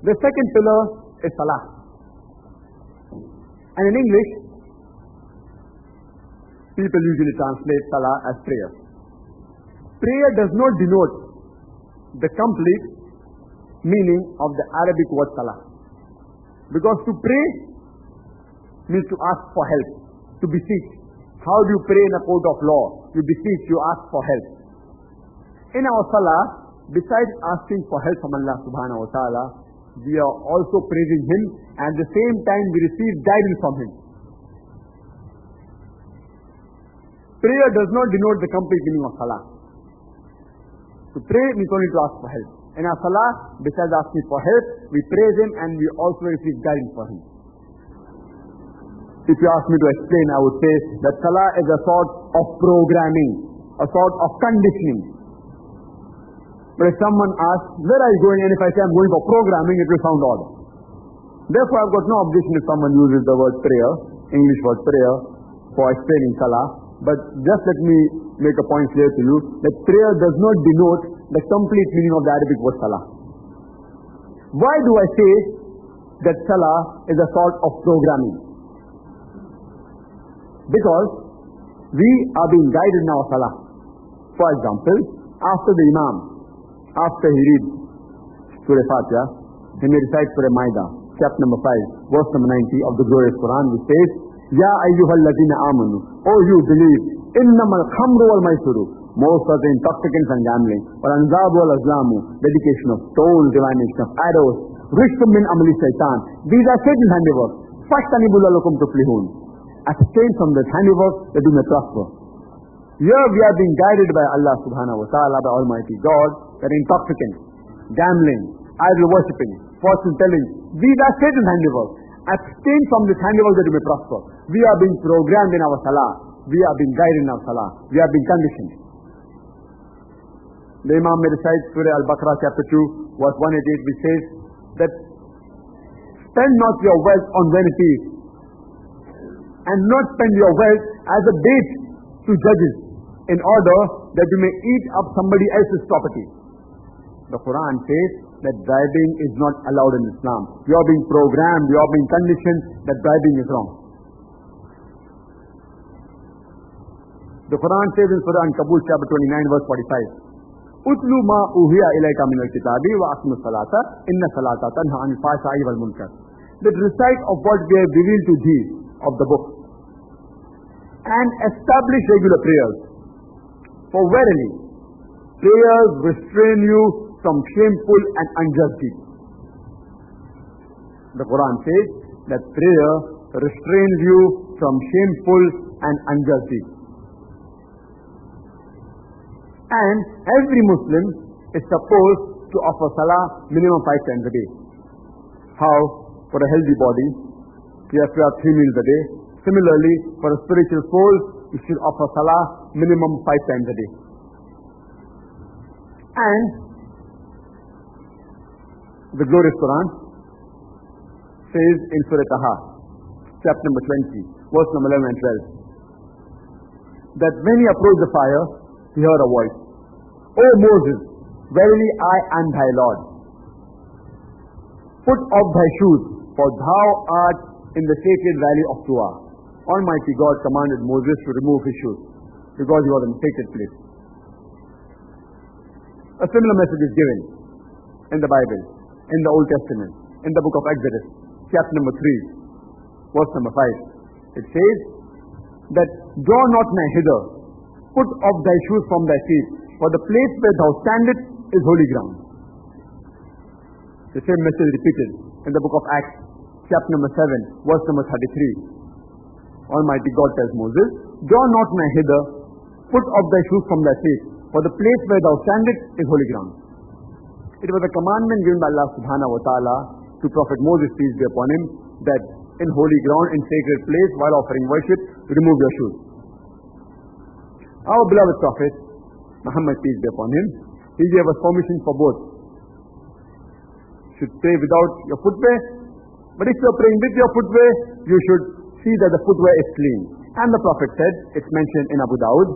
The second pillar is salah. And in English, people usually translate salah as prayer. Prayer does not denote the complete meaning of the Arabic word salah. Because to pray means to ask for help, to beseech. How do you pray in a court of law? You beseech, you ask for help. In our salah, besides asking for help from Allah subhanahu wa ta'ala, we are also praising Him, and at the same time we receive guidance from Him. Prayer does not denote the complete meaning of salah. To pray means only to ask for help. In our salah, besides asking for help, we praise Him and we also receive guidance from Him. If you ask me to explain, I would say that salah is a sort of programming, a sort of conditioning. But if someone asks, where are you going? And if I say I'm going for programming, it will sound odd. Therefore, I've got no objection if someone uses the word prayer, English word prayer, for explaining salah. But just let me make a point clear to you that prayer does not denote the complete meaning of the Arabic word salah. Why do I say that salah is a sort of programming? Because we are being guided in our salah. For example, after the Imam, after he reads Surah Fatiha, he may recite Surah Ma'idah, chapter number 5, verse number 90 of the glorious Quran, which says, Ya ayyuhalladhina amanu, oh you believe, innamal khamru wal maisuru, most of the intoxicants and gambling, wal anzabu wal azlamu, dedication of stones, divination of arrows, rishkum min amali shaitan, these are Satan's handiwork, fashtanibul lakum tuflihun. Abstain from this handiwork that you may prosper. Here we are being guided by Allah subhanahu wa ta'ala, by Almighty God, that intoxicants, gambling, idol worshipping, fortune telling, these are Satan's handiwork. Abstain from this handiwork that you may prosper. We are being programmed in our salah. We are being guided in our salah. We are being conditioned. The Imam may recite Surah Al-Baqarah chapter 2, verse 188, which says that spend not your wealth on vanities, and not spend your wealth as a bait to judges, in order that you may eat up somebody else's property. The Quran says that bribing is not allowed in Islam. You are being programmed, you are being conditioned that bribing is wrong. The Quran says in Surah An-Kabut chapter 29 verse 45, Utlu ma uhiya ilayka min al-kitabi wa aqim as-salata inna salata tanha anil fahsha'i wal munkar. That recite of what we have revealed to thee of the book, and establish regular prayers. For verily, prayers restrain you from shameful and unjust deeds. The Quran says that prayer restrains you from shameful and unjust deeds. And every Muslim is supposed to offer salah minimum 5 times a day. How? For a healthy body, you have to have 3 meals a day. Similarly, for a spiritual soul, you should offer salah minimum 5 times a day. And the glorious Quran says in Surah Taha, chapter number 20, verse number 11 and 12, that when he approached the fire, he heard a voice, O Moses, verily I am thy Lord. Put off thy shoes, for thou art in the sacred valley of Tuah. Almighty God commanded Moses to remove his shoes, because he was in a sacred place. A similar message is given in the Bible, in the Old Testament, in the book of Exodus, chapter number 3, verse number 5. It says that, draw not nigh hither, put off thy shoes from thy feet, for the place where thou standest is holy ground. The same message repeated in the book of Acts, chapter number 7, verse number 33. Almighty God tells Moses, draw not nigh hither, put off thy shoes from thy feet, for the place where thou standest is holy ground. It was a commandment given by Allah subhanahu wa ta'ala to Prophet Moses, peace be upon him, that in holy ground, in sacred place, while offering worship, remove your shoes. Our beloved Prophet, Muhammad, peace be upon him, he gave us permission for both. You should pray without your footwear, but if you are praying with your footwear, you should see that the footwear is clean. And the Prophet said, it's mentioned in Abu Dawud,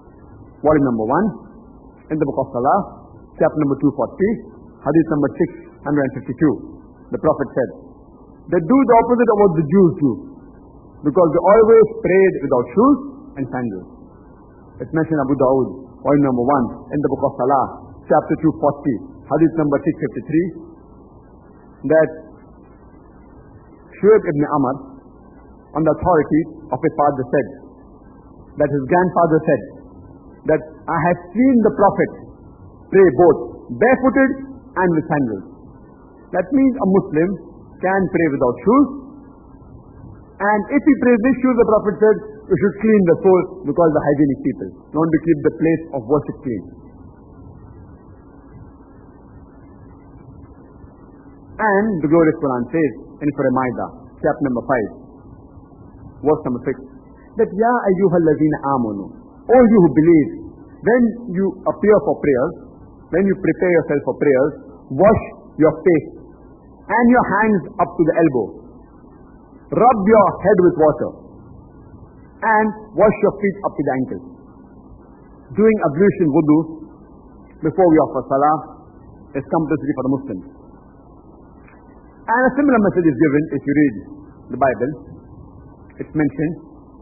volume number 1, in the book of Salah, chapter number 240, hadith number 152. The Prophet said, they do the opposite of what the Jews do, because they always prayed without shoes and sandals. It's mentioned in Abu Dawud, volume number 1, in the book of Salah, chapter 240, hadith number 653, that Shuaib ibn Amr, on the authority of his father, said, that his grandfather said, that I have seen the Prophet pray both barefooted and with sandals. That means a Muslim can pray without shoes, and if he prays with shoes, the Prophet said, you should clean the sole, because the hygienic people want to keep the place of worship clean. And the glorious Quran says in Surah Ma'idah, chapter number 5, verse number 6, that Ya ayyuhal ladhina amanu, all you who believe, when you appear for prayers, when you prepare yourself for prayers, wash your face and your hands up to the elbow. Rub your head with water and wash your feet up to the ankles. Doing ablution wudu before we offer salah is compulsory for the Muslims. And a similar message is given if you read the Bible. It's mentioned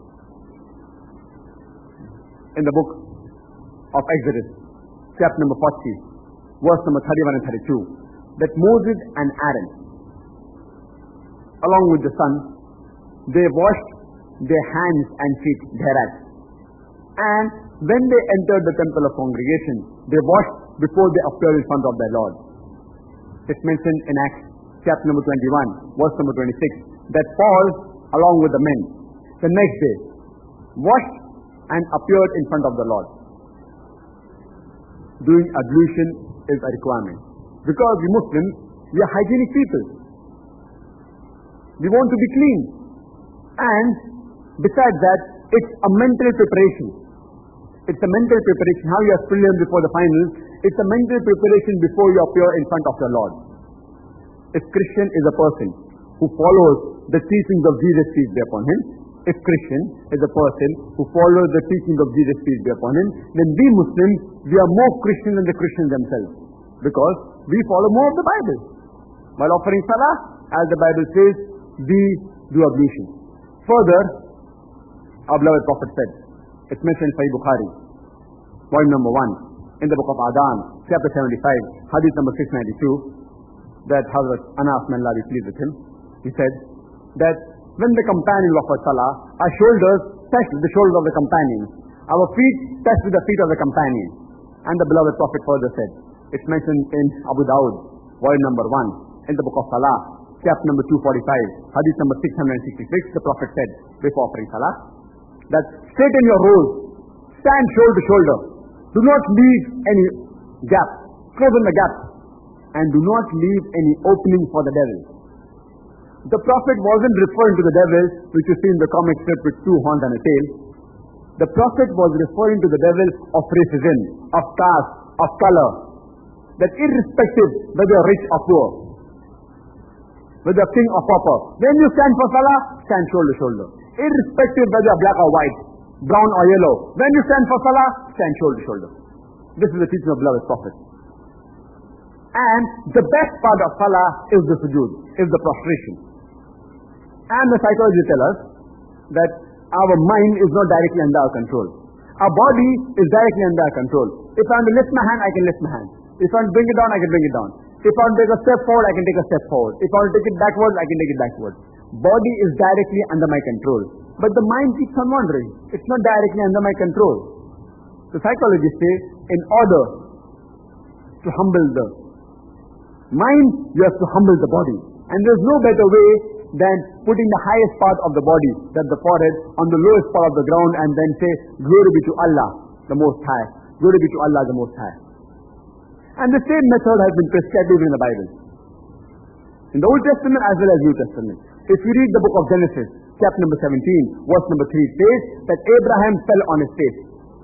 in the book of Exodus, chapter number 40, verse number 31 and 32, that Moses and Aaron, along with the son, they washed their hands and feet thereat. And when they entered the temple of congregation, they washed before they appeared in front of their Lord. It's mentioned in Acts, chapter number 21, verse number 26, that Paul, along with the men, the next day, washed and appeared in front of the Lord. Doing ablution is a requirement, because we Muslims, we are hygienic people. We want to be clean. And besides that, it's a mental preparation. It's a mental preparation. How you are prelim before the finals, it's a mental preparation before you appear in front of your Lord. If Christian is a person who follows the teachings of Jesus, peace be upon him, if Christian is a person who follows the teachings of Jesus, peace be upon him, then we Muslims, we are more Christian than the Christians themselves, because we follow more of the Bible. While offering salah, as the Bible says, we do ablution. Further, our beloved Prophet said, it's mentioned in Sahih Bukhari, volume number 1, in the book of Adhan, chapter 75, hadith number 692, that Hazrat Anas, may Allah be pleased with him, he said that when the companions offer salah, our shoulders touch the shoulders of the companions, our feet touch with the feet of the companions. And the beloved Prophet further said, it's mentioned in Abu Dawud, volume number 1, in the book of Salah, chapter number 245, hadith number 666, the Prophet said, before offering salah, that straighten your rows, stand shoulder to shoulder, do not leave any gap, close in the gap, and do not leave any opening for the devil. The Prophet wasn't referring to the devil, which you see in the comic strip with 2 horns and a tail. The Prophet was referring to the devil of racism, of caste, of color, that irrespective whether you're rich or poor, whether you're king or pauper, when you stand for salah, stand shoulder to shoulder. Irrespective whether you're black or white, brown or yellow, when you stand for salah, stand shoulder to shoulder. This is the teaching of beloved Prophet. And the best part of salah is the sujood, is the prostration. And the psychology tell us that our mind is not directly under our control. Our body is directly under our control. If I want to lift my hand, I can lift my hand. If I want to bring it down, I can bring it down. If I want to take a step forward, I can take a step forward. If I want to take it backwards, I can take it backwards. Body is directly under my control. But the mind keeps on wandering. It's not directly under my control. The psychologists say, in order to humble the mind, you have to humble the body. And there's no better way than putting the highest part of the body, that's the forehead, on the lowest part of the ground, and then say, glory be to Allah, the Most High. Glory be to Allah, the Most High. And the same method has been prescribed even in the Bible, in the Old Testament as well as New Testament. If you read the book of Genesis, chapter number 17, verse number 3, it says that Abraham fell on his face.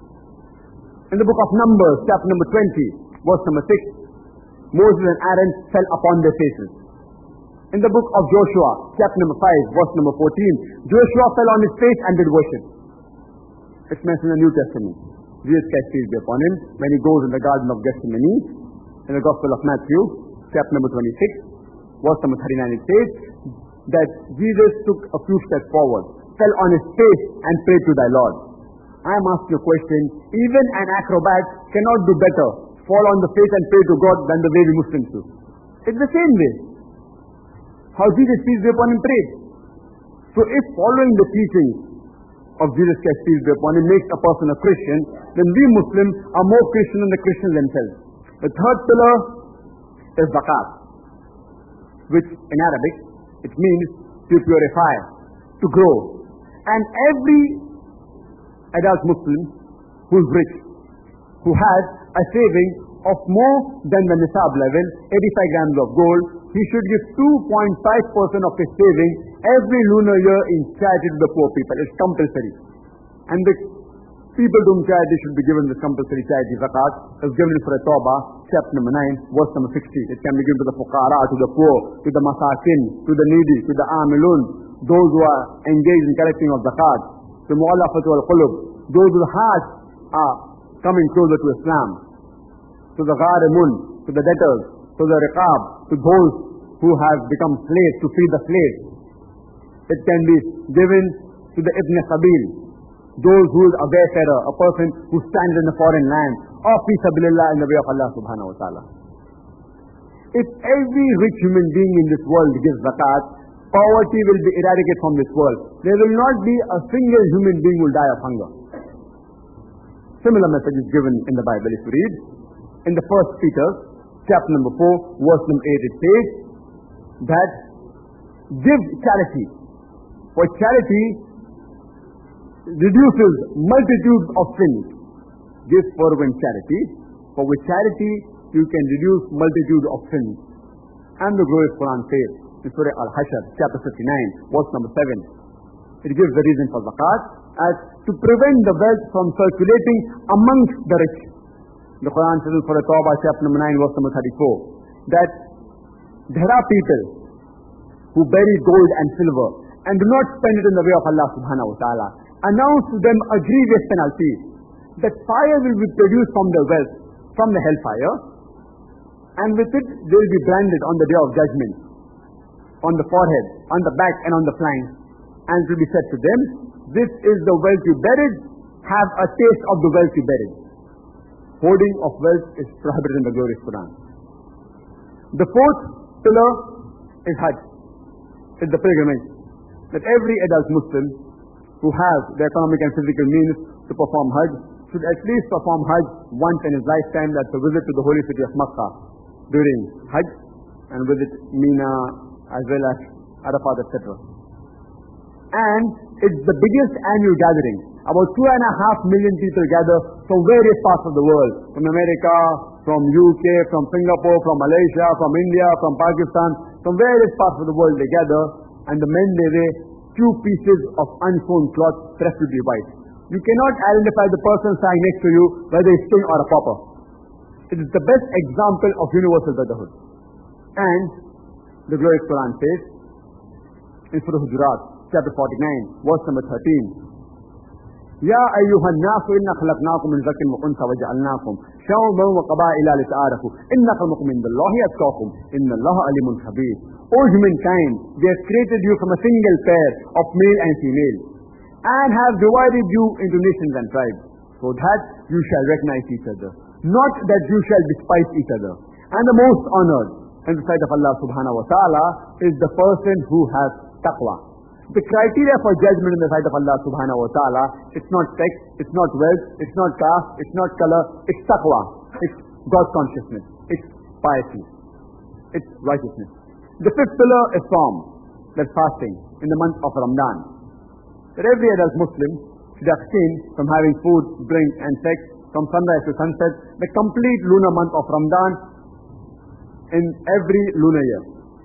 In the book of Numbers, chapter number 20, verse number 6, Moses and Aaron fell upon their faces. In the book of Joshua, chapter number 5, verse number 14, Joshua fell on his face and did worship. It's mentioned in the New Testament. Jesus Christ, peace be upon him, when he goes in the Garden of Gethsemane, in the Gospel of Matthew, chapter number 26, verse number 39, it says that Jesus took a few steps forward, fell on his face and prayed to thy Lord. I am asking a question. Even an acrobat cannot do better, fall on the face and pray to God, than the way we Muslims do. It's the same way. How Jesus, peace be upon him, prayed. So if following the teaching of Jesus Christ, peace be upon him, makes a person a Christian, then we Muslims are more Christian than the Christians themselves. The third pillar is zakat, which in Arabic, it means to purify, to grow. And every adult Muslim who is rich, who has a saving of more than the nisab level, 85 grams of gold, he should give 2.5% of his saving every lunar year in charity to the poor people. It's compulsory. And the people to whom charity should be given this compulsory charity zakat is given in Surah Tawbah, chapter number 9, verse number 60. It can be given to the fuqara, to the poor, to the masakin, to the needy, to the amilun, those who are engaged in collecting of zakat, to mu'allafatu al-qulub, those whose hearts are coming closer to Islam, to the gharimun, to the debtors, to the riqab, to those who have become slaves, to free the slaves. It can be given to the ibn sabil, those who is a wayfarer, a person who stands in a foreign land, or fi sabilillah, in the way of Allah subhanahu wa ta'ala. If every rich human being in this world gives zakat, poverty will be eradicated from this world. There will not be a single human being who will die of hunger. Similar message is given in the Bible. If you read in the 1 Peter chapter number 4, verse number 8, it says that give charity, for charity reduces multitudes of sins. Give fervent charity, for with charity you can reduce multitudes of sins. And the glorious Quran says in Surah Al-Hashr chapter 59, verse number 7, it gives the reason for zakat as to prevent the wealth from circulating amongst the rich. The Quran says in Surah Tawbah chapter number 9, verse number 34, that there are people who bury gold and silver and do not spend it in the way of Allah subhanahu wa ta'ala. Announce to them a grievous penalty, that fire will be produced from their wealth, from the hellfire, and with it they will be branded on the day of judgment, on the forehead, on the back and on the flanks. And it will be said to them, this is the wealth you buried, have a taste of the wealth you buried. Hoarding of wealth is prohibited in the glorious Quran. The fourth pillar is Hajj, is the pilgrimage, that every adult Muslim who has the economic and physical means to perform Hajj should at least perform Hajj once in his lifetime. That's a visit to the holy city of Makkah during Hajj, and visit Mina as well as Arafat, etc. And it's the biggest annual gathering. About 2.5 million people gather from various parts of the world, from America, from UK, from Singapore, from Malaysia, from India, from Pakistan, from various parts of the world they gather, and the men they wear 2 pieces of unsewn cloth, preferably white. You cannot identify the person standing next to you whether he's king or a pauper. It is the best example of universal brotherhood. And the glorious Quran says in Surah Hujurat chapter 49, verse number 13, Ya ayyuhan nasu inna khalaqnakum min zakin wa unsa wa ja'alnakum sha'uban wa qaba'ila lita'arafu inna akramakum indallahi atqakum inna Allaha alimun khabir. O humankind, we have created you from a single pair of male and female, and have divided you into nations and tribes, so that you shall recognize each other, not that you shall despise each other. And the most honored in the sight of Allah subhanahu wa ta'ala is the person who has taqwa. The criteria for judgment in the sight of Allah subhanahu wa ta'ala, it's not sex, it's not wealth, it's not caste, it's not color, it's taqwa. It's God's consciousness, it's piety, it's righteousness. The fifth pillar is Sawm, that's fasting in the month of Ramadan. That every adult Muslim should abstain from having food, drink and sex from sunrise to sunset, the complete lunar month of Ramadan in every lunar year.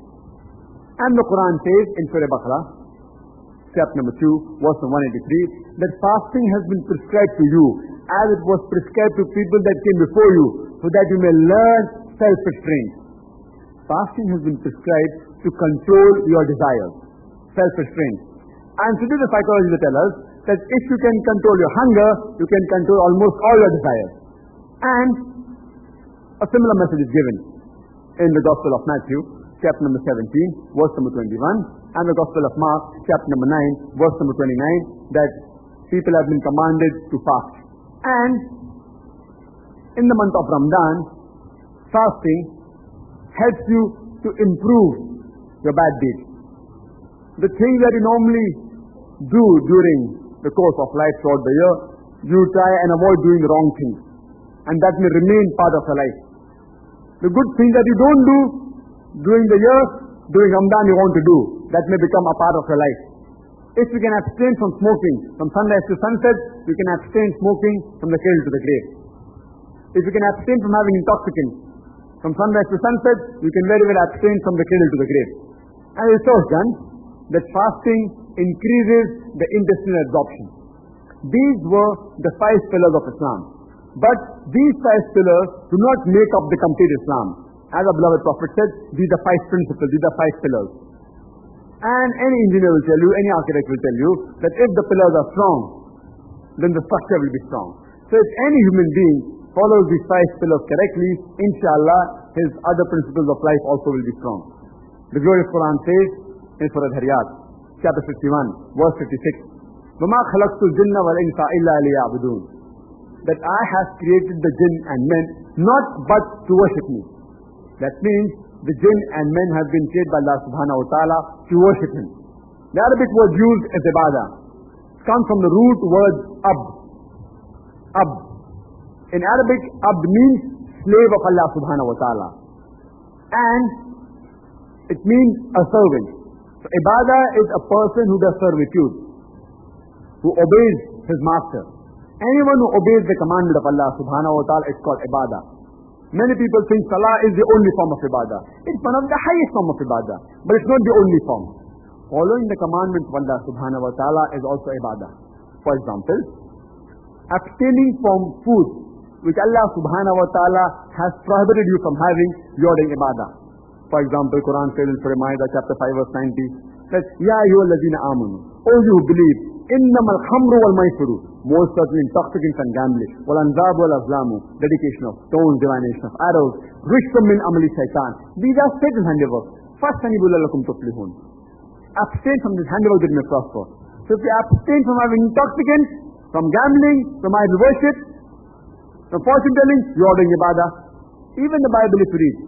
And the Quran says in Surah Baqarah, chapter number 2, verse 183, that fasting has been prescribed to you as it was prescribed to people that came before you, so that you may learn self-restraint. Fasting has been prescribed to control your desires, self-restraint. And today the psychology will tell us that if you can control your hunger, you can control almost all your desires. And a similar message is given in the Gospel of Matthew, chapter number 17, verse number 21, and the Gospel of Mark, chapter number 9, verse number 29, that people have been commanded to fast. And in the month of Ramadan, fasting helps you to improve your bad deeds. The things that you normally do during the course of life throughout the year, you try and avoid doing the wrong things, and that may remain part of your life. The good things that you don't do during the year, during Ramadan you want to do, that may become a part of your life. If you can abstain from smoking from sunrise to sunset, you can abstain smoking from the cradle to the grave. If you can abstain from having intoxicants from sunrise to sunset, you can very well abstain from the cradle to the grave. And it is so done that fasting increases the intestinal absorption. These were the 5 pillars of Islam. But these 5 pillars do not make up the complete Islam. As our beloved Prophet said, these are 5 principles, these are 5 pillars. And any engineer will tell you, any architect will tell you, that if the pillars are strong, then the structure will be strong. So if any human being follows these 5 pillars correctly, inshallah, his other principles of life also will be strong. The glorious Quran says in Surah Dhariyat, chapter 51, verse 56, وَمَا خَلَقْتُ الْجِنَّ وَالْإِنسَ إِلَّا لِيَعْبُدُونَ, that I have created the jinn and men not but to worship me. That means the jinn and men have been created by Allah subhanahu wa ta'ala to worship Him. The Arabic word used is ibadah. It comes from the root word abd. Abd. In Arabic, abd means slave of Allah subhanahu wa ta'ala. And it means a servant. So ibadah is a person who does servitude, who obeys his master. Anyone who obeys the commandment of Allah subhanahu wa ta'ala is called ibadah. Many people think salah is the only form of ibadah. It's one of the highest form of ibadah, but it's not the only form. Following the commandments of Allah subhanahu wa ta'ala is also ibadah. For example, abstaining from food which Allah subhanahu wa ta'ala has prohibited you from having, you are doing ibadah. For example, Quran says in Surah Ma'idah chapter 5 verse 90, that Ya ayyuhalladhina amanu, O you who believe, innamal khamru wal maisiru, most certainly intoxicants and gambling, wal anzab wal azlamu, dedication of stones, divination of arrows, rishtum min amali shaitan. These are Satan's handiwork. Fastanibu lalakum tuflihun. Abstain from this handiwork that may prosper. So if you abstain from having intoxicants, from gambling, from idol worship, from fortune telling, you are doing ibadah. Even the Bible if you read,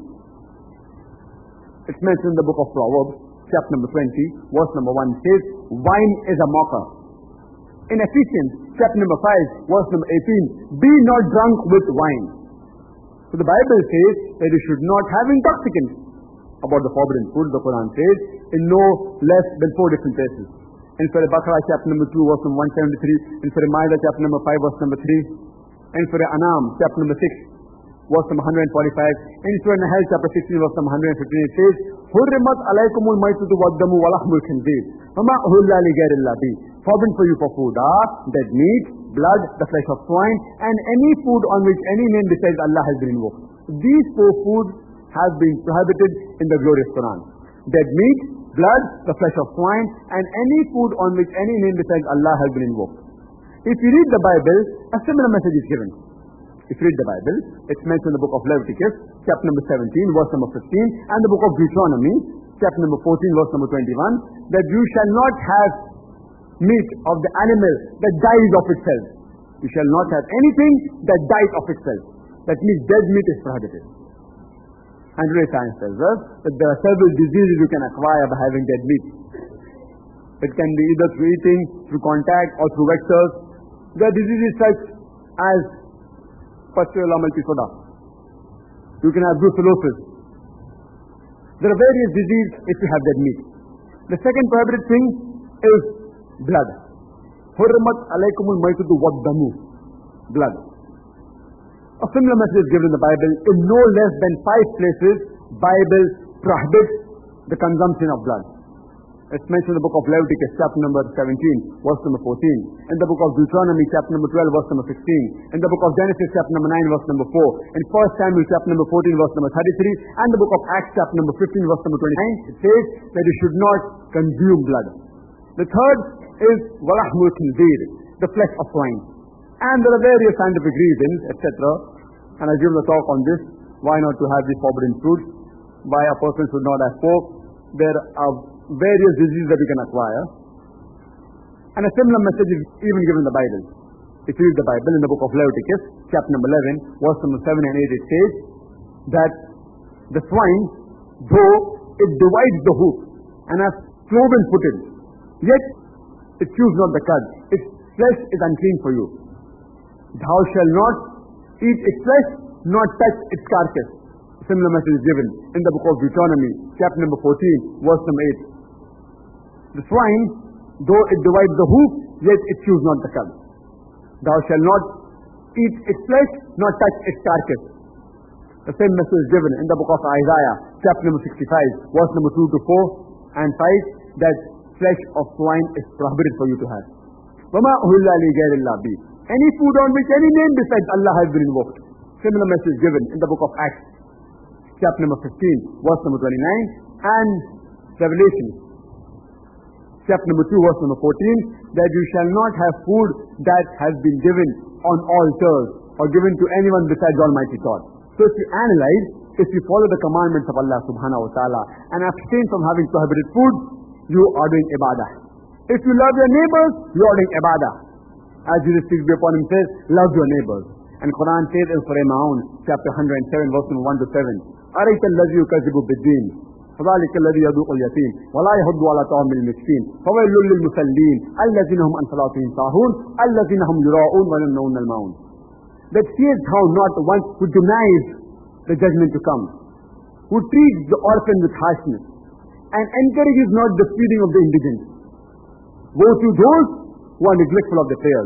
it's mentioned in the book of Proverbs, chapter number 20, verse number 1 says, wine is a mocker. In Ephesians, chapter number 5, verse number 18, be not drunk with wine. So the Bible says that you should not have intoxicants. About the forbidden food, the Quran says, in no less than 4 different places. In Surah Baqarah, chapter number 2, verse number 173, in Surah Ma'idah, chapter number 5, verse number 3, in Surah Anam, chapter number 6, verse number 145, in Surah Nahl, chapter 16, verse number 115, it says, حُرِّمَتْ عَلَيْكُمُ الْمَيْتَةُ وَالدَّمُ وَلَحْمُ الْخِنْزِيرِ وَمَا أُهِلَّ لِغَيْرِ اللَّهِ بِهِ. Forbidden for you for food are dead meat, blood, the flesh of swine, and any food on which any name besides Allah has been invoked. These 4 foods have been prohibited in the glorious Quran. Dead meat, blood, the flesh of swine, and any food on which any name besides Allah has been invoked. If you read the Bible, a similar message is given. If you read the Bible, it's mentioned in the book of Leviticus, chapter number 17, verse number 15, and the book of Deuteronomy, chapter number 14, verse number 21, that you shall not have meat of the animal that dies of itself. You shall not have anything that dies of itself. That means dead meat is prohibited. And today science tells us that there are several diseases you can acquire by having dead meat. It can be either through eating, through contact, or through vectors. There are diseases such as pustular multisoda. You can have brucellosis. There are various diseases if you have dead meat. The second prohibited thing is blood. حُرِّمَتْ عَلَيْكُمُ الْمَيْتَةُ وَالدَّمُ, blood. A similar message is given in the Bible. In no less than 5 places, Bible prohibits the consumption of blood. It's mentioned in the book of Leviticus, chapter number 17, verse number 14. In the book of Deuteronomy, chapter number 12, verse number 16. In the book of Genesis, chapter number 9, verse number 4. In 1 Samuel, chapter number 14, verse number 33. And the book of Acts, chapter number 15, verse number 29. It says that you should not consume blood. The third is walahmul khinzir, the flesh of swine. And there are various scientific reasons, etc. And I give the talk on this. Why not to have these forbidden fruits? why a person should not have pork. There are various diseases that you can acquire. And a similar message is even given in the Bible. If you read the Bible in the book of Leviticus, chapter number 11, verse number 7 and 8, it says that the swine, though it divides the hoof and has cloven footed, yet it chews not the cud. Its flesh is unclean for you. Thou shalt not eat its flesh, nor touch its carcass. A similar message is given in the book of Deuteronomy, chapter number 14, verse number 8. The swine, though it divides the hoof, yet it chews not the cud. Thou shalt not eat its flesh, nor touch its carcass. The same message is given in the book of Isaiah, chapter number 65, verse number 2 to 4 and 5, that flesh of swine is prohibited for you to have. وَمَا أُهِلَّ لِغَيْرِ اللَّهِ بِهِ. Any food on which any name besides Allah has been invoked. Similar message given in the book of Acts, chapter number 15, verse number 29, and Revelation, chapter number 2, verse number 14, that you shall not have food that has been given on altars or given to anyone besides Almighty God. So if you analyze, if you follow the commandments of Allah subhanahu wa ta'ala and abstain from having prohibited food, you are doing ibadah. If you love your neighbors, you are doing ibadah. As Jesus speaks upon him says, love your neighbors. And Quran says in Surah Ma'un, chapter 107, verse number 1 to 7, أَرَيْتَ الَّذِي يُكَذِّبُ بِالدِّينِ فَذَلِكَ الَّذِي يَذُوقُ الْيَتِيمَ وَلَا يَحُضُّ عَلَى طَعَامِ الْمِسْكِينِ فَوَيْلٌ لِلْمُصَلِّينَ الَّذِينَ هُمْ عَنْ صَلَاتِهِمْ سَاهُونَ الَّذِينَ هُمْ يُرَاءُونَ وَيَمْنَعُونَ الْمَاعُونَ. That seest thou not one who denies the judgment to come, who treats the orphan with harshness, and encourages not the feeding of the indigent. Woe to those who are neglectful of the prayers,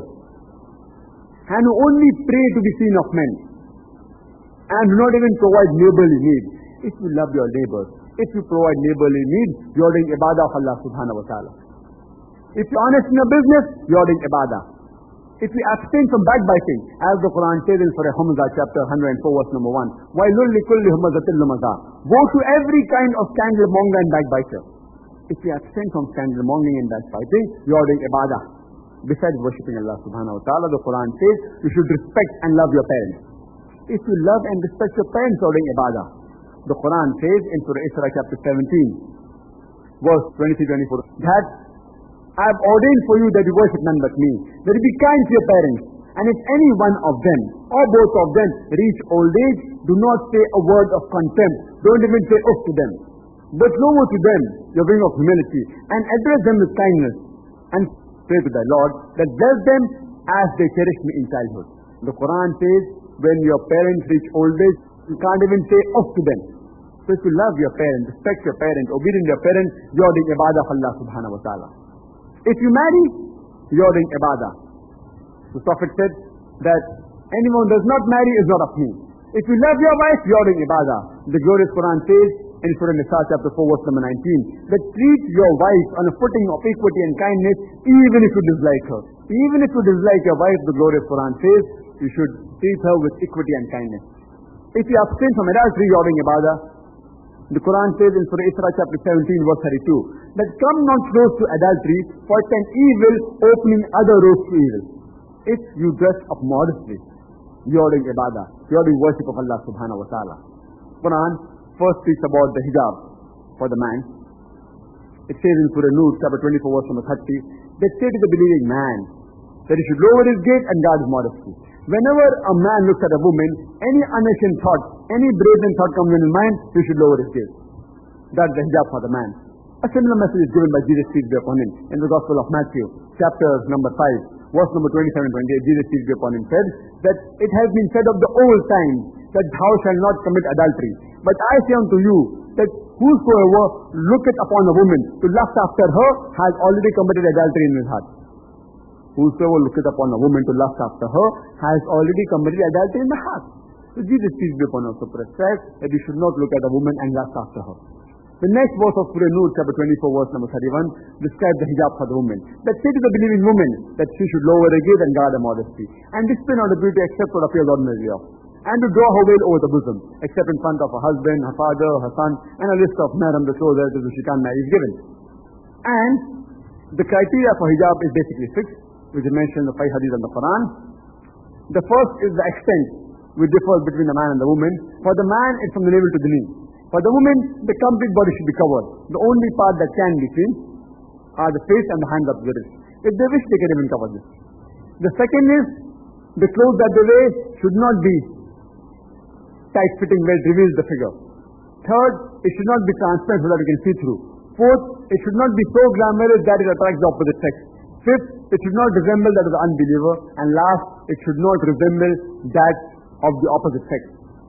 and who only pray to be seen of men, and do not even provide neighborly needs. If you love your neighbors, if you provide neighborly needs, you are doing ibadah of Allah subhanahu wa ta'ala. If you are honest in your business, you are doing ibadah. If you abstain from backbiting, as the Quran says in Surah Humzah, chapter 104, verse number 1, وَيْلٌ لِكُلِّ هُمَزَةٍ لُمَزَةٍ. Woe to every kind of scandalmonger and backbiter. If you abstain from scandalmongering and backbiting, you are doing ibadah. Besides worshipping Allah subhanahu wa ta'ala, the Quran says you should respect and love your parents. If you love and respect your parents, you are doing ibadah. The Quran says in Surah Isra, chapter 17, verse 23-24, that I have ordained for you that you worship none but me, that you be kind to your parents, and if any one of them, or both of them, reach old age, do not say a word of contempt, don't even say off to them, but lower to them your wing of humility, and address them with kindness, and pray to thy Lord, that bless them as they cherished me in childhood. The Quran says, when your parents reach old age, you can't even say off to them. So if you love your parents, respect your parents, obedient to your parents, you are doing ibadah of Allah subhanahu wa ta'ala. If you marry, you are doing ibadah. The Prophet said that anyone who does not marry is not of me. If you love your wife, you are doing ibadah. The glorious Quran says in Surah Nisa chapter 4 verse number 19 that treat your wife on a footing of equity and kindness even if you dislike her. Even if you dislike your wife, the glorious Quran says you should treat her with equity and kindness. If you abstain from adultery, you are doing ibadah. The Quran says in Surah Isra chapter 17 verse 32 that come not close to adultery, for it's an evil opening other roads to evil. If you dress up modestly, you are doing ibadah. You are doing worship of Allah subhanahu wa ta'ala. Quran first speaks about the hijab for the man. It says in Surah Nur chapter 24 verse number 30 that say to the believing man that he should lower his gate and guard his modesty. Whenever a man looks at a woman, any unnation thought, any brazen thought comes in his mind, he should lower his gaze. That's the hijab for the man. A similar message is given by Jesus peace be upon him in the Gospel of Matthew, chapter number 5, verse number 27 and 28. Jesus peace be upon him said that it has been said of the old times that thou shalt not commit adultery. But I say unto you that whosoever looketh upon a woman to lust after her has already committed adultery in his heart. Whosoever looketh upon a woman to lust after her has already committed adultery in the heart. So Jesus peace be upon us also prescribes that you should not look at a woman and lust after her. The next verse of Surah Nur chapter 24 verse number 31 describes the hijab for the woman. That say to the believing woman that she should lower her gaze and guard her modesty, and display not the beauty except what appears ordinarily of, and to draw her veil over the bosom, except in front of her husband, her father, her son, and a list of mahram, the clothes relatives which she can't marry is given. And the criteria for hijab is basically fixed, which is mentioned in the 5 hadiths of the Quran. The first is the extent which differs between the man and the woman. For the man, it's from the navel to the knee. For the women, the complete body should be covered. The only part that can be seen are the face and the hands up to the wrist. If they wish, they can even cover this. The second is, the clothes that they wear should not be tight-fitting where it reveals the figure. Third, it should not be transparent so that you can see through. Fourth, it should not be so glamorous that it attracts the opposite sex. Fifth, it should not resemble that of the unbeliever. And last, it should not resemble that of the opposite sex.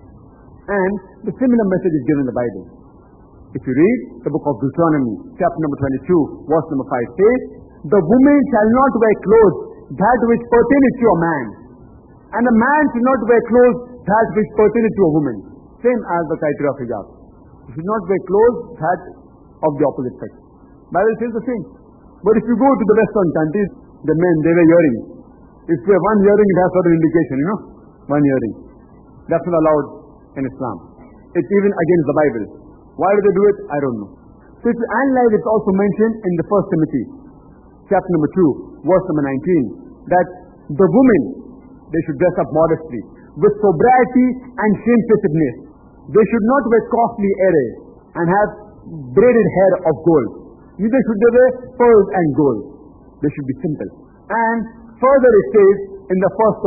And the similar message is given in the Bible. If you read the book of Deuteronomy, chapter number 22, verse number 5 says, "The woman shall not wear clothes that which pertaineth to a man, and a man should not wear clothes that which pertaineth to a woman." Same as the criteria of hijab. You should not wear clothes that of the opposite sex. Bible says the same. But if you go to the Western countries, the men, they wear earrings. If you have one earring, it has certain indication, one earring. That's not allowed in Islam. It's even against the Bible. Why do they do it? I don't know. So if you analyze, it's also mentioned in the 1 Timothy, chapter number 2, verse number 19, that the women, they should dress up modestly, with sobriety and shamefacedness. They should not wear costly array and have braided hair of gold. Neither should they wear pearls and gold. They should be simple. And further it says in the 1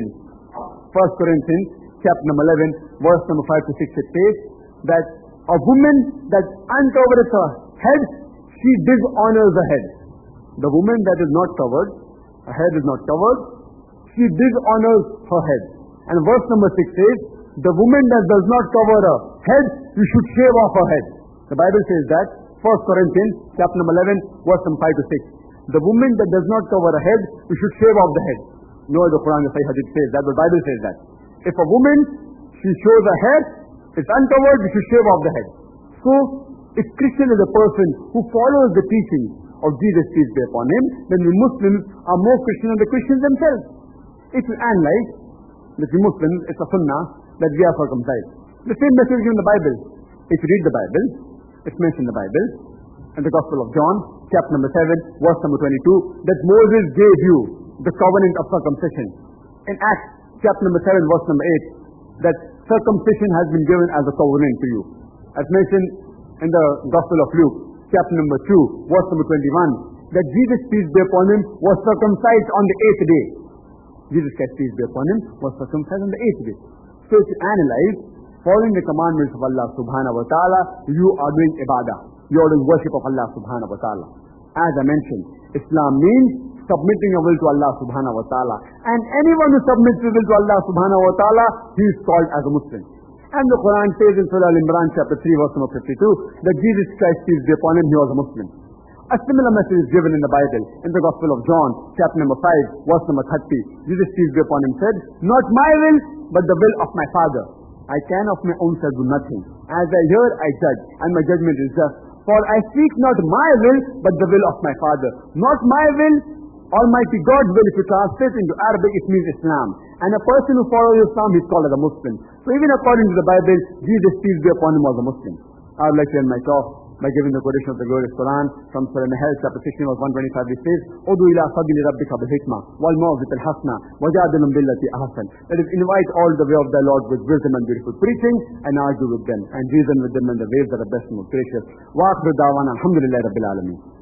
Corinthians, chapter number 11, verse number 5 to 6, it says that a woman that uncovereth her head, she dishonors the head. The woman that is not covered, her head is not covered, she dishonors her head. And verse number 6 says, the woman that does not cover her head, you should shave off her head. The Bible says that, 1 Corinthians, chapter number 11, verse number 5 to 6. The woman that does not cover her head, you should shave off the head. No, the Quran, the Sahih Hadith says that, the Bible says that. If a woman, she shows her hair, it's uncovered, you should shave off the head. So, if Christian is a person who follows the teaching of Jesus, peace be upon him, then the Muslims are more Christian than the Christians themselves. If you analyze, that the Muslims, it's a sunnah that we are circumcised. The same message in the Bible. If you read the Bible, it's mentioned in the Bible, in the Gospel of John, chapter number 7, verse number 22, that Moses gave you the covenant of circumcision. In Acts, chapter number 7, verse number 8, that circumcision has been given as a covenant to you. As mentioned in the Gospel of Luke, chapter number 2, verse number 21, that Jesus, peace be upon him, was circumcised on the 8th day. Jesus Christ, peace be upon him, was circumcised on the 8th day. So if you analyze, following the commandments of Allah subhanahu wa ta'ala, you are doing ibadah. You are doing worship of Allah subhanahu wa ta'ala. As I mentioned, Islam means submitting your will to Allah subhanahu wa ta'ala. And anyone who submits his will to Allah subhanahu wa ta'ala, he is called as a Muslim. And the Quran says in Surah Al-Imran chapter 3 verse number 52, that Jesus Christ, peace be upon him, he was a Muslim. A similar message is given in the Bible, in the Gospel of John, chapter number 5, verse number 30. Jesus, peace be upon him, said, "Not my will, but the will of my Father. I can of my own self do nothing. As I hear, I judge, and my judgment is just. For I seek not my will, but the will of my Father." Not my will, Almighty God's will. If you translate into Arabic, it means Islam. And a person who follows Islam, he is called as a Muslim. So even according to the Bible, Jesus, peace be upon him, was a Muslim. I would like to end my talk by giving the quotation of the glorious Quran from Surah Nahl, chapter 16, verse 125, which says, "Udu ila sabili rabbika bil hikmah wal maw'izati al hasana wajadilhum billati ahsan." That is, invite all the way of thy Lord with wisdom and beautiful preaching, and argue with them, and reason with them in the ways that are best and most gracious. Wa akhiru da'wana alhamdulillahi rabbil alamin.